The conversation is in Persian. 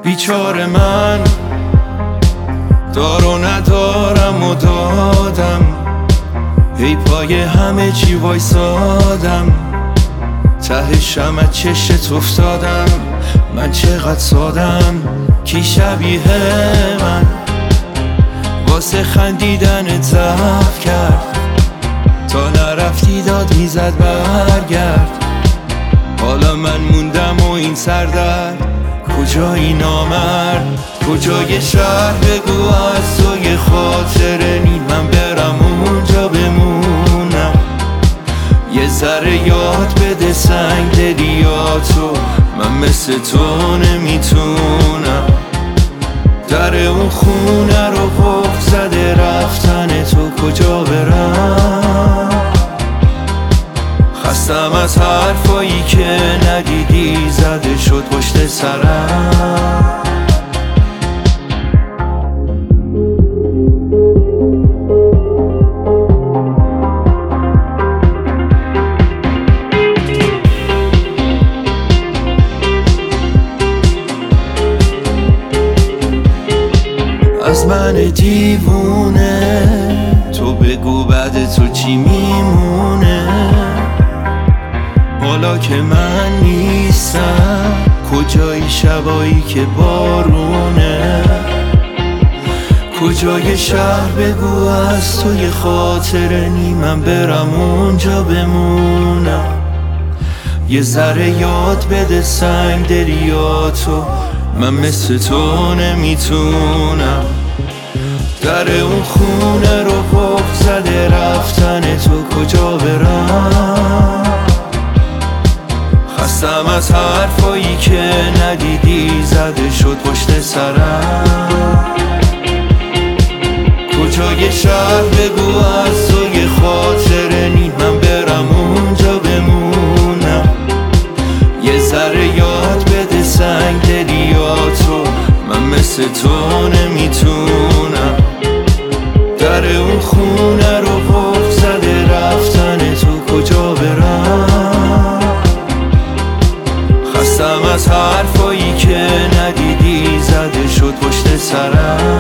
بیچاره من، دار و ندارم و دادم، هی پای همه چی وایسادم، ته شمع چشت افتادم. من چقدر سادم، کی شبیه من واسه خندیدن ضعف کرد، تا نرفتی داد میزد برگرد. حالا من موندم و این سردرد، کجایی نامرد، کجای شهر بگو از تو یه خاطره نی، من برم اونجا بمونم. یه ذره یاد بده سنگ دلیاتو، من مثل تو نمیتونم. در اون خونه رو قفل زده رفتن تو، کجا برم؟ خستم از حرفایی که ندیدی زده شد پشت سرم. از من دیوونه تو بگو بعد تو چی میمونه، حالا که من نیستم کجای شبایی که بارونه، کجای شهر بگو از تو یه خاطره نی، من برم اونجا بمونم. یه ذره یاد بده سنگ دلیاتو، من مثل تو نمیتونم. در اون خونه رو قفل زده رفتن تو، کجا برم؟ خستم از حرفایی که ندیدی زده شد پشت سرم. کجای شهر بگو از تو یه خاطره نی، من برم اونجا بمونم. یه ذره یاد بده سنگ دلیاتو، من مثل تو نمیتونم. در اون خونه رو قفل زده رفتن تو، کجا برم؟ خستم از حرفایی که ندیدی زده شد پشت سرم.